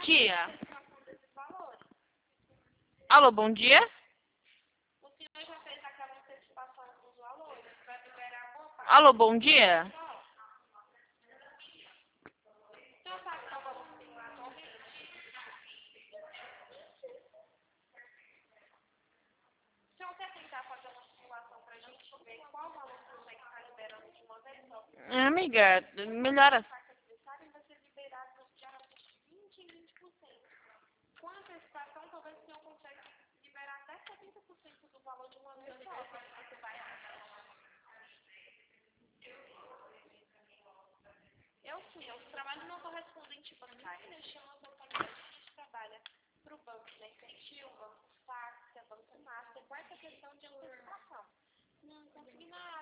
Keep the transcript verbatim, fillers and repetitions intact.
dia. Alô, bom dia. O senhor já fez aquela antecipação dos valores? Vai liberar boa parte? Alô, bom dia. O senhor sabe qual valor que tem lá atualmente? O senhor quer tentar fazer uma simulação para a gente ver qual valor que você está liberando de uma vez só? Amiga, melhora. Vai ser liberado de vinte em vinte por cento. Com a antecipação, talvez o senhor consiga liberar até setenta por cento do valor de uma vez só. Você vai Eu sim, eu trabalho no correspondente bancário, né? Chama Banco a gente trabalha para o Banco da Incentivo, Banco Saxa, Banco Master, com essa questão de antecipação. Não consegui na